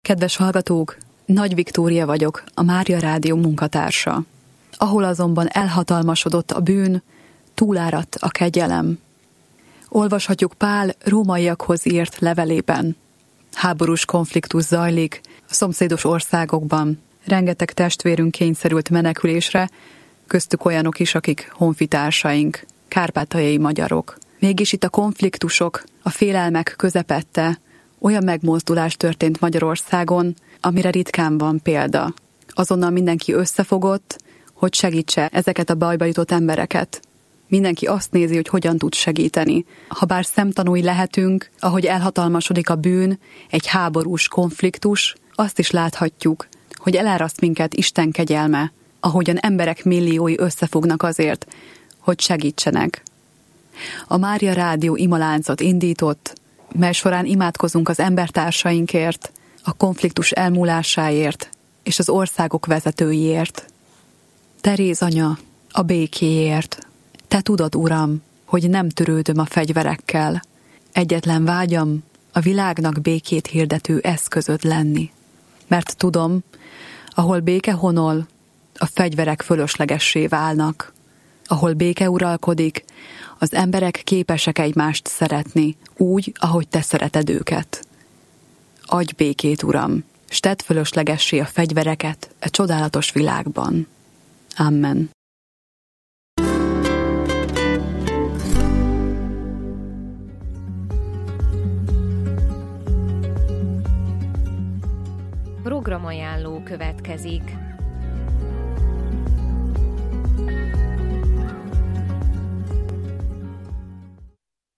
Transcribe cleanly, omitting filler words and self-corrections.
Kedves hallgatók, Nagy Viktória vagyok, a Mária Rádió munkatársa. Ahol azonban elhatalmasodott a bűn, túláradt a kegyelem. Olvashatjuk Pál rómaiakhoz írt levelében. Háborús konfliktus zajlik a szomszédos országokban. Rengeteg testvérünk kényszerült menekülésre, köztük olyanok is, akik honfitársaink, kárpátaljai magyarok. Mégis itt a konfliktusok, a félelmek közepette olyan megmozdulás történt Magyarországon, amire ritkán van példa. Azonnal mindenki összefogott, hogy segítse ezeket a bajba jutott embereket. Mindenki azt nézi, hogy hogyan tud segíteni. Habár szemtanúi lehetünk, ahogy elhatalmasodik a bűn, egy háborús konfliktus, azt is láthatjuk, hogy eláraszt minket Isten kegyelme, ahogyan emberek milliói összefognak azért, hogy segítsenek. A Mária Rádió imaláncot indított, mely során imádkozunk az embertársainkért, a konfliktus elmúlásáért és az országok vezetőiért. Teréz anya, a békéért. Te tudod, Uram, hogy nem törődöm a fegyverekkel. Egyetlen vágyam a világnak békét hirdető eszközöd lenni. Mert tudom, ahol béke honol, a fegyverek fölöslegessé válnak. Ahol béke uralkodik, az emberek képesek egymást szeretni, úgy, ahogy te szereted őket. Adj békét, Uram, s tedd fölöslegessé a fegyvereket e csodálatos világban. Amen. Programajánló következik.